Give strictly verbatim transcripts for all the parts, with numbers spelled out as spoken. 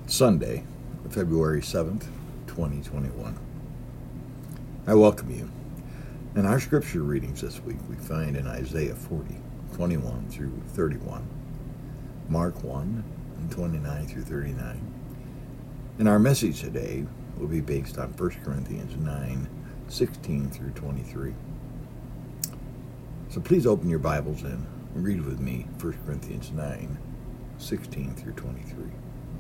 Sunday, February seventh, twenty twenty-one. I welcome you. In our scripture readings this week, we find in Isaiah forty, twenty-one through thirty-one, Mark one, and twenty-nine through thirty-nine. And our message today will be based on First Corinthians nine, sixteen through twenty-three. So please open your Bibles and read with me First Corinthians nine, sixteen through twenty-three.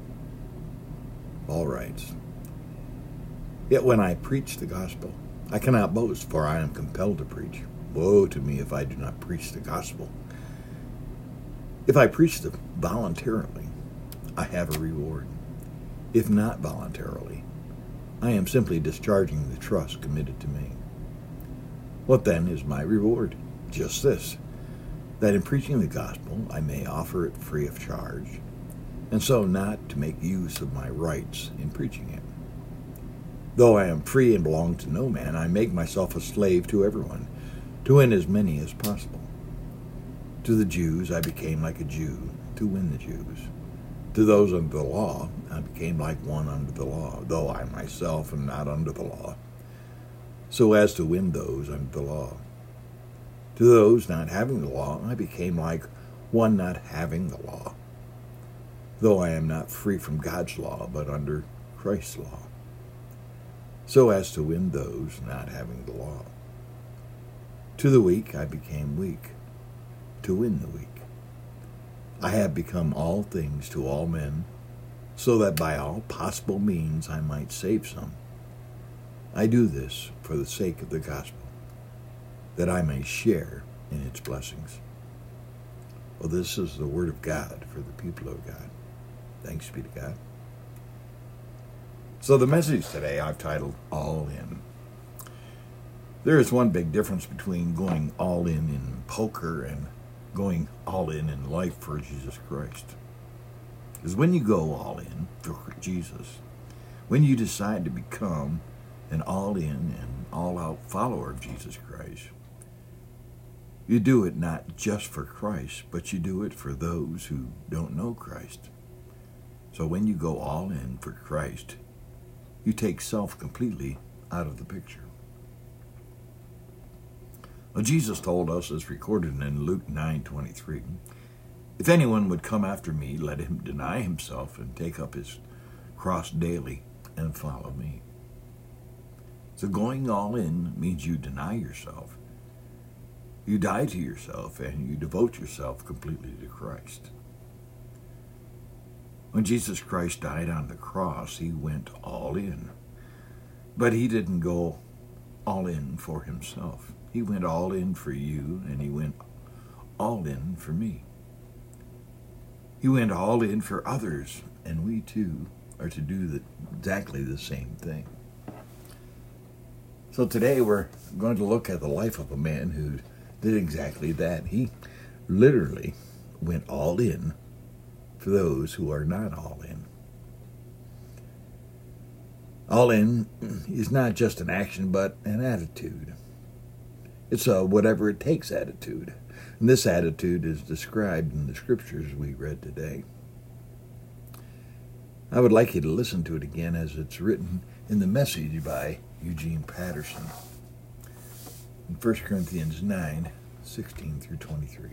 Paul writes, "Yet when I preach the gospel, I cannot boast, for I am compelled to preach. Woe to me if I do not preach the gospel. If I preach it voluntarily, I have a reward. If not voluntarily, I am simply discharging the trust committed to me. What then is my reward? Just this, that in preaching the gospel I may offer it free of charge, and so not to make use of my rights in preaching it. Though I am free and belong to no man, I make myself a slave to everyone, to win as many as possible. To the Jews I became like a Jew, to win the Jews. To those under the law I became like one under the law, though I myself am not under the law, so as to win those under the law. To those not having the law I became like one not having the law, though I am not free from God's law, but under Christ's law, so as to win those not having the law. To the weak I became weak, to win the weak. I have become all things to all men, so that by all possible means I might save some. I do this for the sake of the gospel, that I may share in its blessings." Well, this is the word of God for the people of God. Thanks be to God. So the message today I've titled All In. There is one big difference between going all in in poker and going all in in life for Jesus Christ. Because when you go all in for Jesus, when you decide to become an all-in and all-out follower of Jesus Christ, you do it not just for Christ, but you do it for those who don't know Christ. So when you go all in for Christ, you take self completely out of the picture. Well, Jesus told us, as recorded in Luke nine twenty-three, "If anyone would come after me, let him deny himself and take up his cross daily and follow me." So going all in means you deny yourself. You die to yourself and you devote yourself completely to Christ. When Jesus Christ died on the cross, he went all in. But he didn't go all in for himself. He went all in for you, and he went all in for me. He went all in for others, and we too are to do the, exactly the same thing. So today we're going to look at the life of a man who did exactly that. He literally went all in for those who are not all in. All in is not just an action, but an attitude. It's a whatever it takes attitude. And this attitude is described in the scriptures we read today. I would like you to listen to it again as it's written in the Message by Eugene Peterson in First Corinthians nine, sixteen through twenty-three.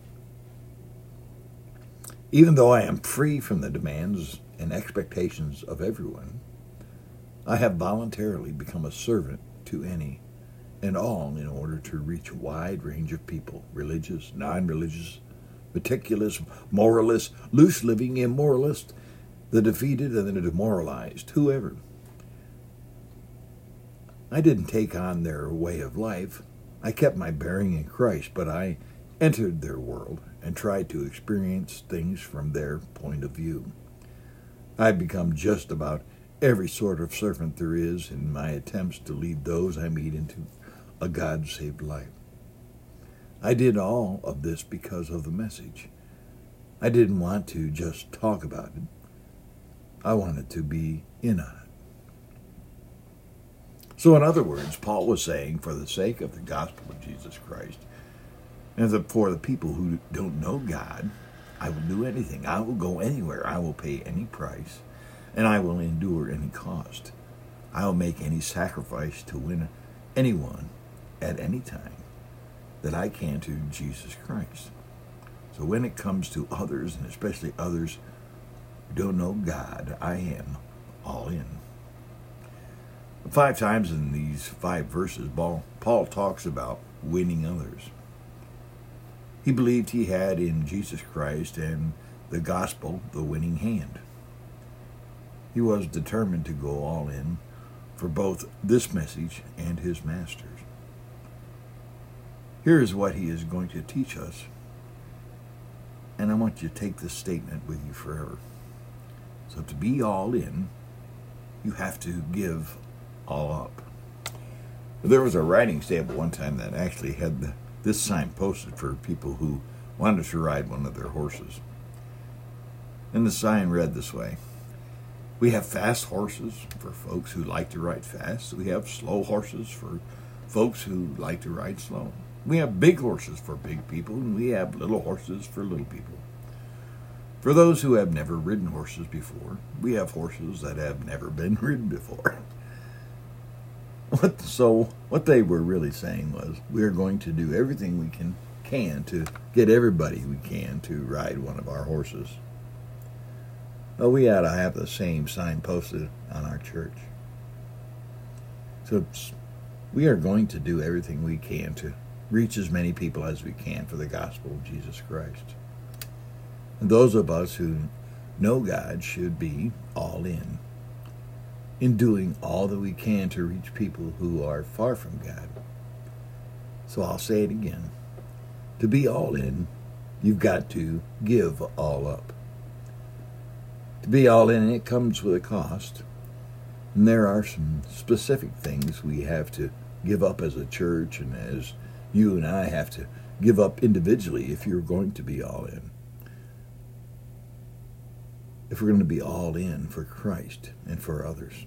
"Even though I am free from the demands and expectations of everyone, I have voluntarily become a servant to any and all in order to reach a wide range of people, religious, non-religious, meticulous, moralist, loose-living, immoralist, the defeated and the demoralized, whoever. I didn't take on their way of life. I kept my bearing in Christ, but I entered their world and tried to experience things from their point of view. I've become just about every sort of servant there is in my attempts to lead those I meet into a God-saved life. I did all of this because of the message. I didn't want to just talk about it. I wanted to be in on it." So in other words, Paul was saying, for the sake of the gospel of Jesus Christ, and for the people who don't know God, I will do anything. I will go anywhere. I will pay any price. and I will endure any cost. I will make any sacrifice to win anyone at any time that I can to Jesus Christ. So when it comes to others, and especially others who don't know God, I am all in. Five times in these five verses, Paul, Paul talks about winning others. He believed he had in Jesus Christ and the gospel the winning hand. He was determined to go all in for both this message and his master's. Here is what he is going to teach us, and I want you to take this statement with you forever. So to be all in, you have to give all up. There was a riding stable one time that actually had the, this sign posted for people who wanted to ride one of their horses. And the sign read this way: we have fast horses for folks who like to ride fast. We have slow horses for folks who like to ride slow. We have big horses for big people, and we have little horses for little people. For those who have never ridden horses before, we have horses that have never been ridden before. What, so what they were really saying was, we are going to do everything we can, can to get everybody we can to ride one of our horses. Well, we ought to have the same sign posted on our church. So it's, we are going to do everything we can to reach as many people as we can for the gospel of Jesus Christ. And those of us who know God should be all in, in doing all that we can to reach people who are far from God. So I'll say it again. To be all in, you've got to give all up. To be all in, it comes with a cost. And there are some specific things we have to give up as a church, and as you and I have to give up individually if you're going to be all in. If we're going to be all in for Christ and for others.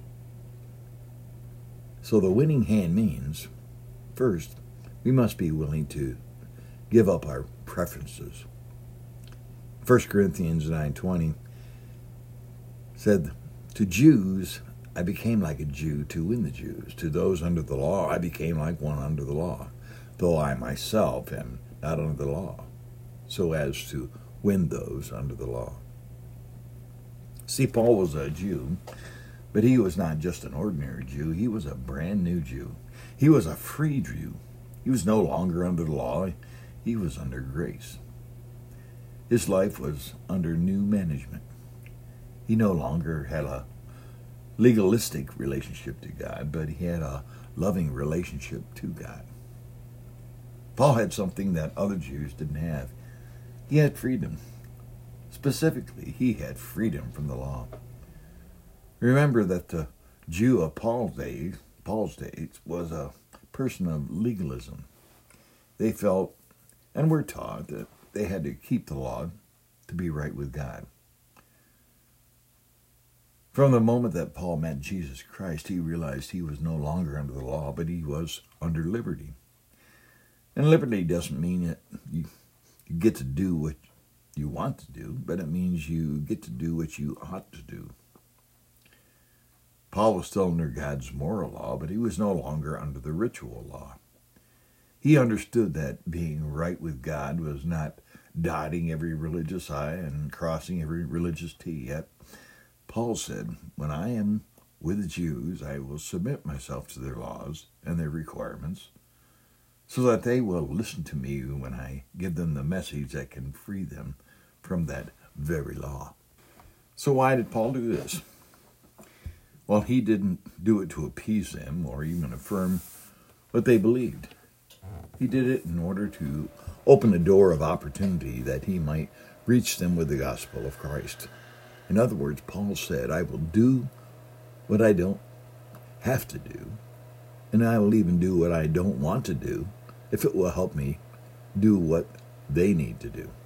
So the winning hand means, first, we must be willing to give up our preferences. First Corinthians nine twenty said, to Jews, I became like a Jew to win the Jews. To those under the law, I became like one under the law, though I myself am not under the law, so as to win those under the law. See, Paul was a Jew, but he was not just an ordinary Jew. He was a brand new Jew. He was a free Jew. He was no longer under the law. He was under grace. His life was under new management. He no longer had a legalistic relationship to God, but he had a loving relationship to God. Paul had something that other Jews didn't have. He had freedom. Specifically, he had freedom from the law. Remember that the Jew of Paul's days, Paul's days was a person of legalism. They felt and were taught that they had to keep the law to be right with God. From the moment that Paul met Jesus Christ, he realized he was no longer under the law, but he was under liberty. And liberty doesn't mean that you, you get to do what you want to do, but it means you get to do what you ought to do. Paul was still under God's moral law, but he was no longer under the ritual law. He understood that being right with God was not dotting every religious I and crossing every religious T. Yet Paul said, when I am with the Jews, I will submit myself to their laws and their requirements, so that they will listen to me when I give them the message that can free them from that very law. So why did Paul do this? Well, he didn't do it to appease them or even affirm what they believed. He did it in order to open a door of opportunity that he might reach them with the gospel of Christ. In other words, Paul said, I will do what I don't have to do, and I will even do what I don't want to do if it will help me do what they need to do.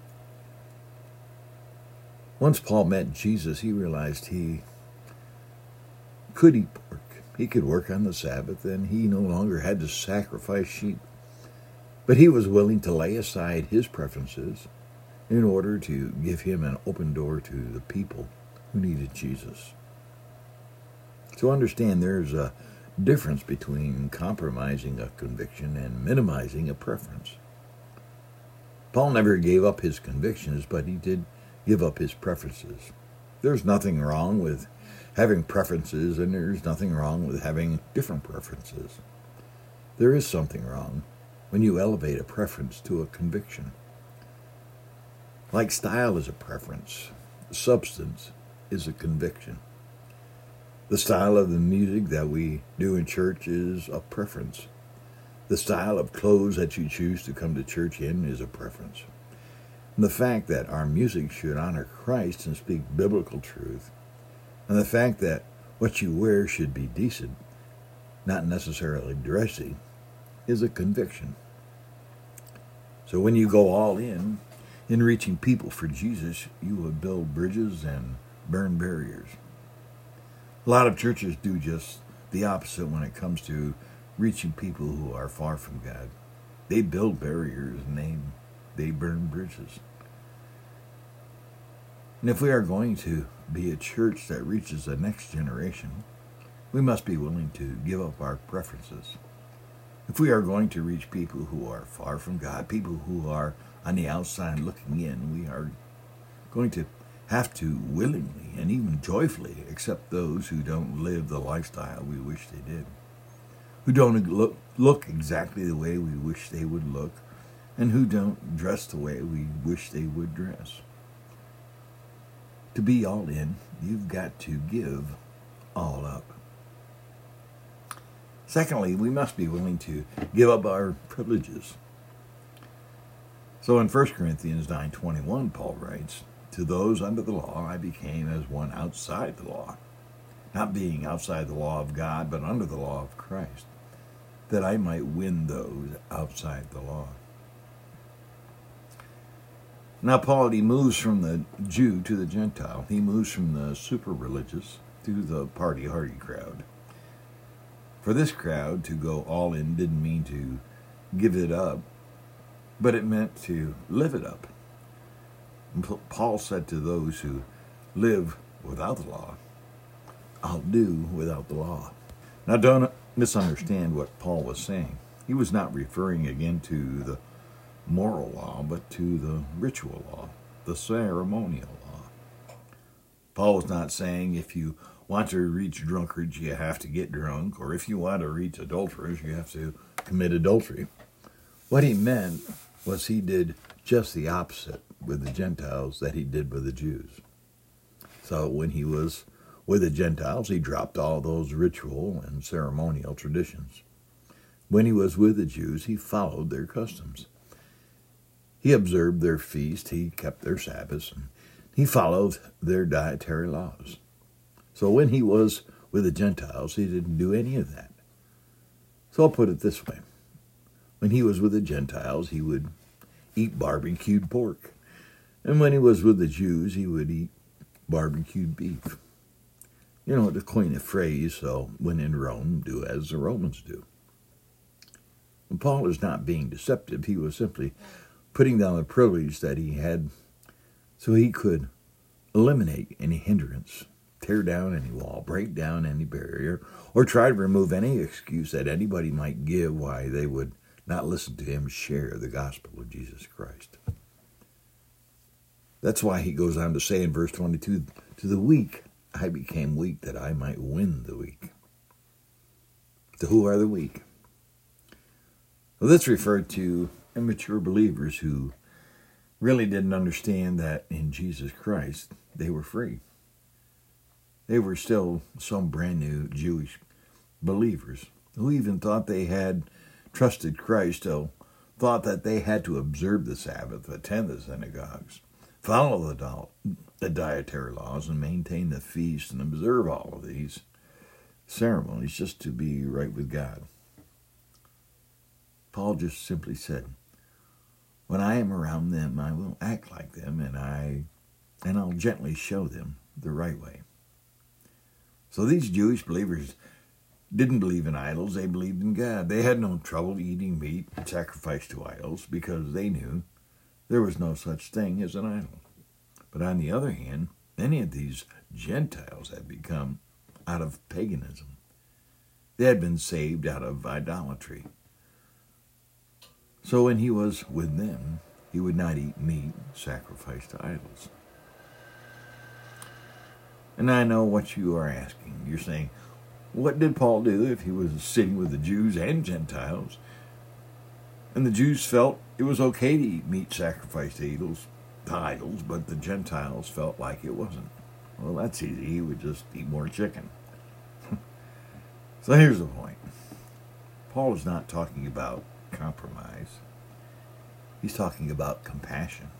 Once Paul met Jesus, he realized he could eat pork. He could work on the Sabbath, and he no longer had to sacrifice sheep. But he was willing to lay aside his preferences in order to give him an open door to the people who needed Jesus. So understand there's a difference between compromising a conviction and minimizing a preference. Paul never gave up his convictions, but he did give up his preferences. There's nothing wrong with having preferences, and there's nothing wrong with having different preferences. There is something wrong when you elevate a preference to a conviction. Like style is a preference, substance is a conviction. The style of the music that we do in church is a preference. The style of clothes that you choose to come to church in is a preference. And the fact that our music should honor Christ and speak biblical truth, and the fact that what you wear should be decent, not necessarily dressy, is a conviction. So when you go all in, in reaching people for Jesus, you will build bridges and burn barriers. A lot of churches do just the opposite when it comes to reaching people who are far from God. They build barriers and they, they burn bridges. And if we are going to be a church that reaches the next generation, we must be willing to give up our preferences. If we are going to reach people who are far from God, people who are on the outside looking in, we are going to have to willingly and even joyfully accept those who don't live the lifestyle we wish they did, who don't look, look exactly the way we wish they would look, and who don't dress the way we wish they would dress. To be all in, you've got to give all up. Secondly, we must be willing to give up our privileges. So in First Corinthians nine twenty-one, Paul writes, "To those under the law I became as one outside the law, not being outside the law of God, but under the law of Christ, that I might win those outside the law." Now Paul, he moves from the Jew to the Gentile. He moves from the super religious to the party hardy crowd. For this crowd, to go all in didn't mean to give it up, but it meant to live it up. And Paul said to those who live without the law, "I'll do without the law." Now don't misunderstand what Paul was saying. He was not referring again to the moral law, but to the ritual law, the ceremonial law. Paul was not saying if you want to reach drunkards, you have to get drunk, or if you want to reach adulterers, you have to commit adultery. What he meant was he did just the opposite with the Gentiles that he did with the Jews. So when he was with the Gentiles, he dropped all those ritual and ceremonial traditions. When he was with the Jews, he followed their customs. He observed their feast, he kept their Sabbaths, and he followed their dietary laws. So when he was with the Gentiles, he didn't do any of that. So I'll put it this way. When he was with the Gentiles, he would eat barbecued pork. And when he was with the Jews, he would eat barbecued beef. You know, to coin a phrase, so when in Rome, do as the Romans do. And Paul is not being deceptive. He was simply putting down the privilege that he had so he could eliminate any hindrance, tear down any wall, break down any barrier, or try to remove any excuse that anybody might give why they would not listen to him share the gospel of Jesus Christ. That's why he goes on to say in verse twenty-two, "To the weak I became weak that I might win the weak." To who are the weak? Well, this referred to immature believers who really didn't understand that in Jesus Christ they were free. They were still some brand new Jewish believers who even thought they had trusted Christ, or thought that they had to observe the Sabbath, attend the synagogues, follow the, the dietary laws, and maintain the feast and observe all of these ceremonies just to be right with God. Paul just simply said, when I am around them, I will act like them, and I and I'll gently show them the right way. So these Jewish believers didn't believe in idols, they believed in God. They had no trouble eating meat sacrificed to idols because they knew there was no such thing as an idol. But on the other hand, Many of these Gentiles had become out of paganism. They had been saved out of idolatry. So when he was with them, he would not eat meat sacrificed to idols. And I know what you are asking. You're saying, what did Paul do if he was sitting with the Jews and Gentiles? And the Jews felt it was okay to eat meat sacrificed to idols, to idols, but the Gentiles felt like it wasn't. Well, that's easy. He would just eat more chicken. So here's the point. Paul is not talking about compromise. He's talking about compassion.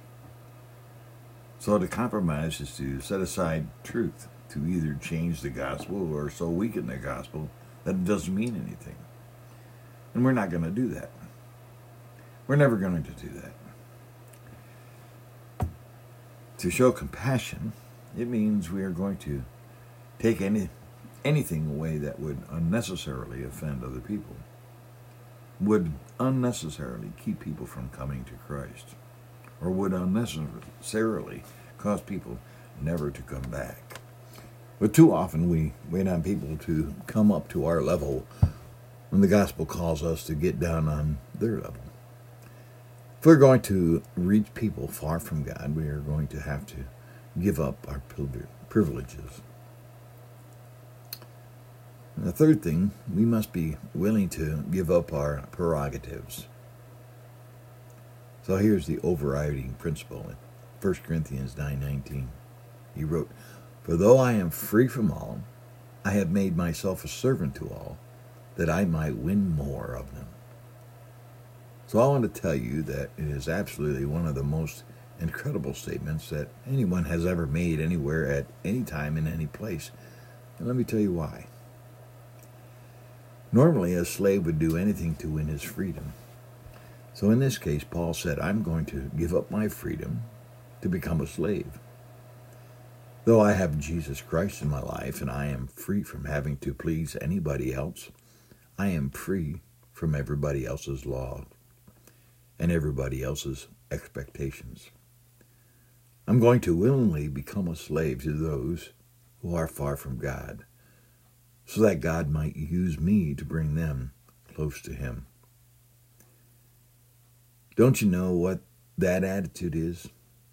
So to compromise is to set aside truth, to either change the gospel or so weaken the gospel that it doesn't mean anything. And we're not going to do that. We're never going to do that. To show compassion, it means we are going to take any anything away that would unnecessarily offend other people, would unnecessarily keep people from coming to Christ, or would unnecessarily cause people never to come back. But too often we wait on people to come up to our level when the gospel calls us to get down on their level. If we're going to reach people far from God, we are going to have to give up our privileges. And the third thing, we must be willing to give up our prerogatives. So here's the overriding principle in First Corinthians nine nineteen. He wrote, "For though I am free from all, I have made myself a servant to all, that I might win more of them." So I want to tell you that it is absolutely one of the most incredible statements that anyone has ever made anywhere at any time in any place. And let me tell you why. Normally, a slave would do anything to win his freedom. So in this case, Paul said, I'm going to give up my freedom to become a slave. Though I have Jesus Christ in my life and I am free from having to please anybody else, I am free from everybody else's law and everybody else's expectations. I'm going to willingly become a slave to those who are far from God, so that God might use me to bring them close to Him. Don't you know what that attitude is?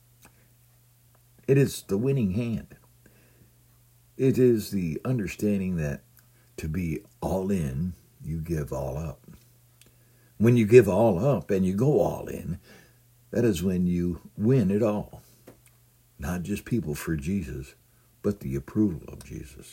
It is the winning hand. It is the understanding that to be all in, you give all up. When you give all up and you go all in, that is when you win it all. Not just people for Jesus, but the approval of Jesus.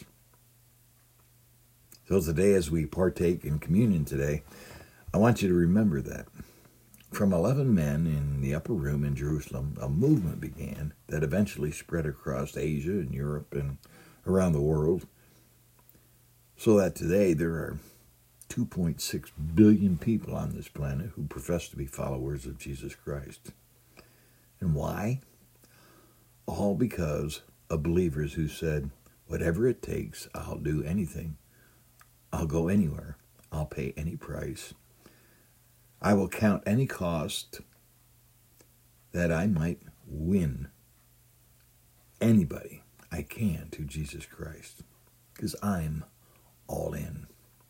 So today, as we partake in communion today, I want you to remember that. From eleven men in the upper room in Jerusalem, a movement began that eventually spread across Asia and Europe and around the world, so that today there are two point six billion people on this planet who profess to be followers of Jesus Christ. And why? All because of believers who said, whatever it takes, I'll do anything. I'll go anywhere. I'll pay any price. I will count any cost that I might win anybody I can to Jesus Christ, because I'm all in.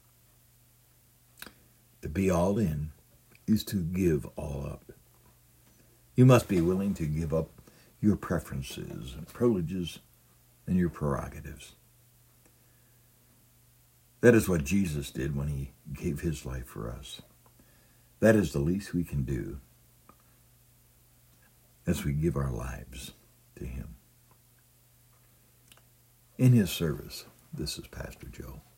To be all in is to give all up. You must be willing to give up your preferences and privileges and your prerogatives. That is what Jesus did when He gave His life for us. That is the least we can do as we give our lives to Him. In His service, this is Pastor Joe.